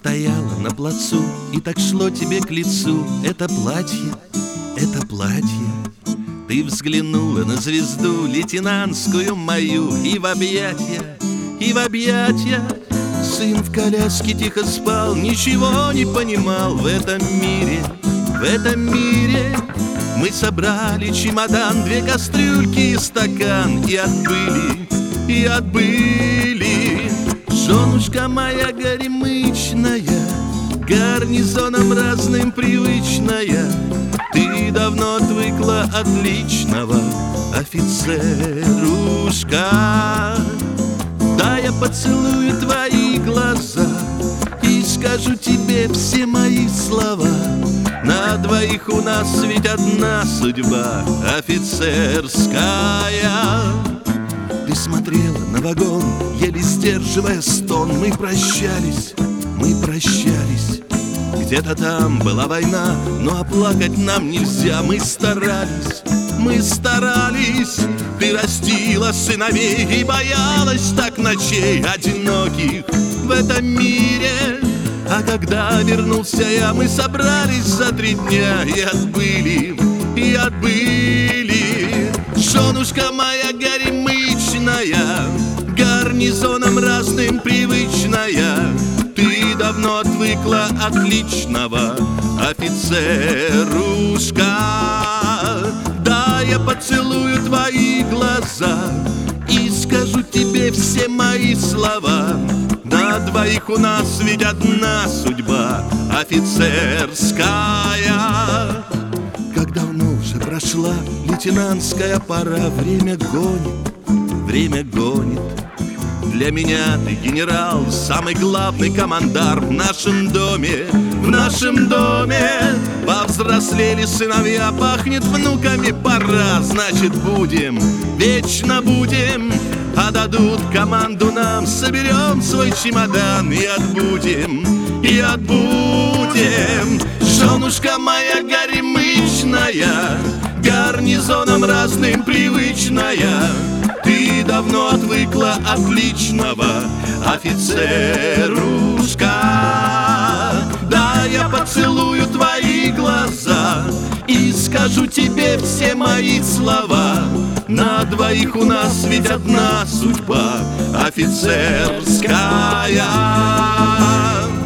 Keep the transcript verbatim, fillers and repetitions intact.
стояла на плацу, и так шло тебе к лицу это платье, это платье. Ты взглянула на звезду лейтенантскую мою, и в объятья, и в объятья. Сын в коляске тихо спал, ничего не понимал в этом мире, в этом мире. Мы собрали чемодан, две кастрюльки и стакан, и отбыли, и отбыли. Женушка моя горемычная, гарнизоном разным привычная, ты давно отвыкла от личного, офицерушка. Да, я поцелую твои глаза и скажу тебе все мои слова. На двоих у нас ведь одна судьба офицерская. Ты смотрела на вагон, еле сдерживая стон. Мы прощались, мы прощались. Где-то там была война, но оплакать нам нельзя. Мы старались, мы старались. Ты растила сыновей и боялась так ночей одиноких в этом мире. А когда вернулся я, мы собрались за три дня и отбыли, и отбыли. Женушка моя горемычная, гарнизоном разным привычная, ты давно отвыкла от личного, офицерушка. Да, я поцелую твои глаза и скажу тебе все мои слова. На двоих у нас ведь одна судьба офицерская. Как давно уже прошла лейтенантская пора, время гонит, время гонит. Для меня ты генерал, самый главный командар в нашем доме, в нашем доме. Повзрослели сыновья, пахнет внуками пора, значит будем, вечно будем. А дадут команду нам, соберем свой чемодан и отбудем, и отбудем. Женушка моя горемычная, гарнизоном разным привычная, ты давно отвыкла от личного, офицерушка. Да, я поцелую твои глаза и скажу тебе все мои слова. На двоих у нас ведь одна судьба офицерская.